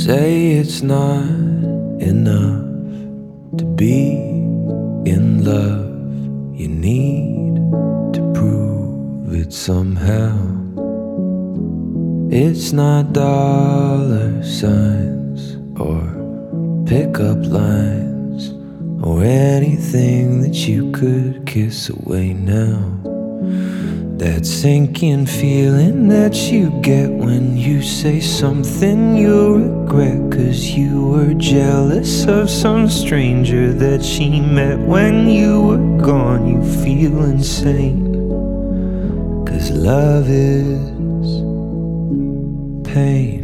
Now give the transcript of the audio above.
say it's not enough to be in love. You need to prove it somehow. It's not dollar signs or pickup lines or anything that you could kiss away now. That sinking feeling that you get when you say something you'll regret, 'cause you were jealous of some stranger that she met when you were gone. You feel insane, 'cause love is pain.